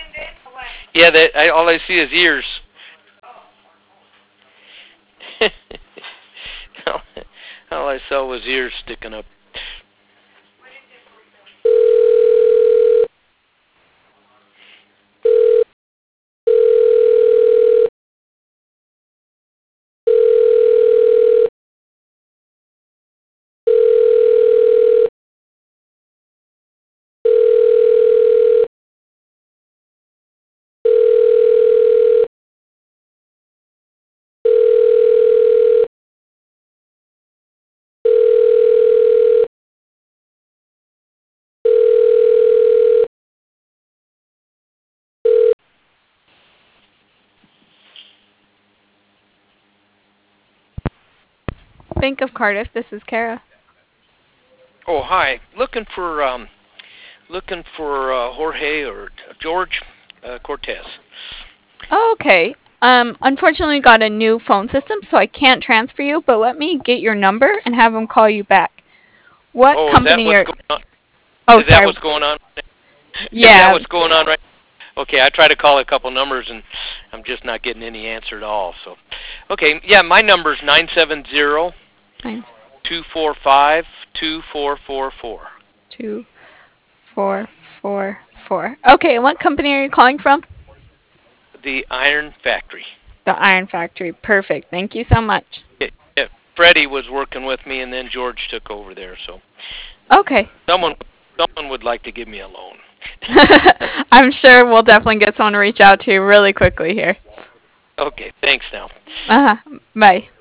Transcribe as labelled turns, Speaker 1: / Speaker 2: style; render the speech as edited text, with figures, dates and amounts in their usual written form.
Speaker 1: Yeah, all I see is ears. all all I saw was ears sticking up.
Speaker 2: Bank of Cardiff, this is Kara.
Speaker 1: Oh, hi. Looking for Jorge or George Cortez.
Speaker 2: Oh, okay. Unfortunately, got a new phone system, so I can't transfer you. But let me get your number and have him call you back. What
Speaker 1: Oh, is that
Speaker 2: company
Speaker 1: what's
Speaker 2: are?
Speaker 1: going on?
Speaker 2: Oh,
Speaker 1: Is that
Speaker 2: sorry.
Speaker 1: what's going on? Is that
Speaker 2: Yeah.
Speaker 1: what's going on right? Okay, I tried to call a couple numbers and I'm just not getting any answer at all. So, okay, yeah, my number's 970
Speaker 2: Nine
Speaker 1: 245-2444.
Speaker 2: 2444. Okay, and what company are you calling from?
Speaker 1: The Iron Factory.
Speaker 2: The Iron Factory. Perfect. Thank you so much.
Speaker 1: Yeah, yeah, Freddie was working with me, and then George took over there. So
Speaker 2: Okay.
Speaker 1: someone someone would like to give me a loan.
Speaker 2: I'm sure we'll definitely get someone to reach out to you really quickly here.
Speaker 1: Okay, thanks now.
Speaker 2: Bye.